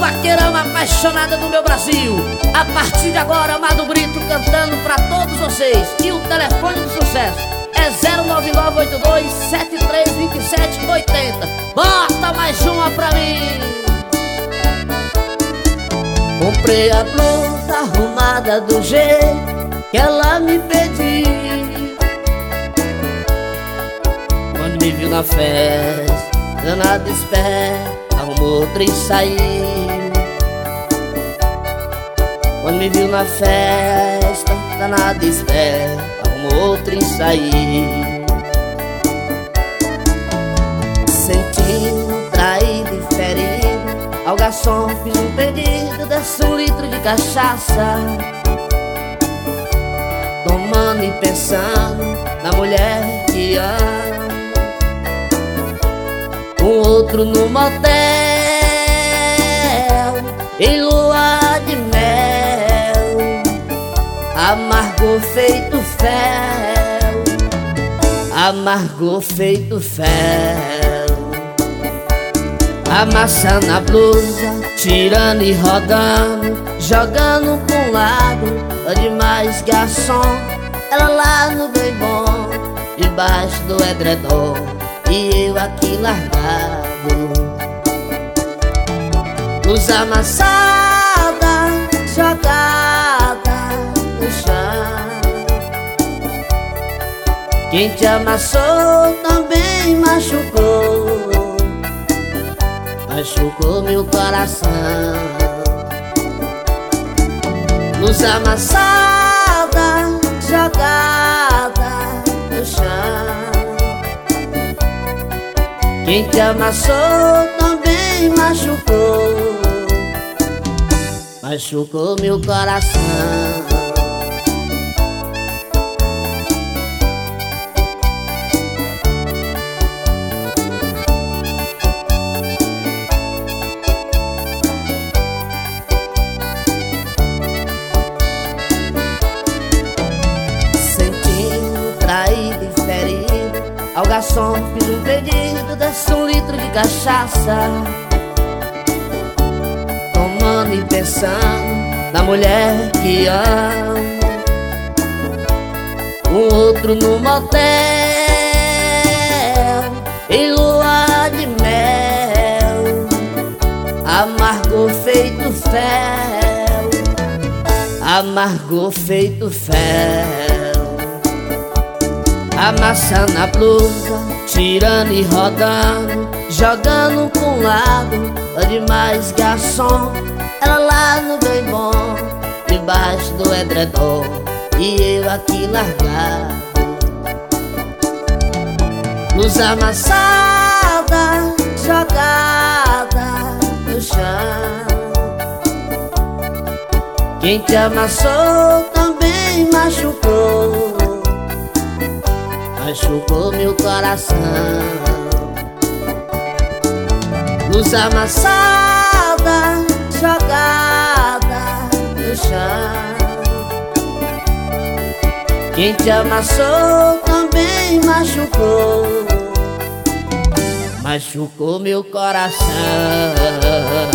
vaqueirão apaixonada do meu Brasil. A partir de agora, Amado Brito cantando pra todos vocês. E o telefone do sucesso é 09982732780. Bota mais uma pra mim. Comprei a blusa arrumada do jeito que ela me pediu. Quando me viu na festa, danada esperta, arrumou outra e saiu. Quando me viu na festa, danada esperta, arrumou outra e saiu. Sentindo traído e ferido, ao garçom fiz um pedido, desce 1 litro de cachaça. Tomando e pensando na mulher que amo, outro no motel, em lua de mel, amargou feito fel, amargou feito fel. Amassando a blusa, tirando e rodando, jogando pra um lado. Demais garçom, ela lá no bem bom, debaixo do edredom, e eu aqui largado. Luz amassada, jogada no chão. Quem te amassou também machucou, machucou meu coração. Luz amassada, jogada no chão. Quem te amassou também machucou, machucou meu coração. Sentindo traído e ferido, ao garçom fiz um pedido, desce 1 litro de cachaça. Tomando e pensando na mulher que amo, outro no motel, em lua de mel, amargou feito fel, amargou feito fel. Amassando a blusa, tirando e rodando, jogando pra um lado. Demais garçom, ela lá no bem bom, debaixo do edredom, e eu aqui largado. Luz amassada, jogada no chão. Quem te amassou também machucou, machucou meu coração. Luz amassada, jogada no chão. Quem te amassou também machucou, machucou meu coração.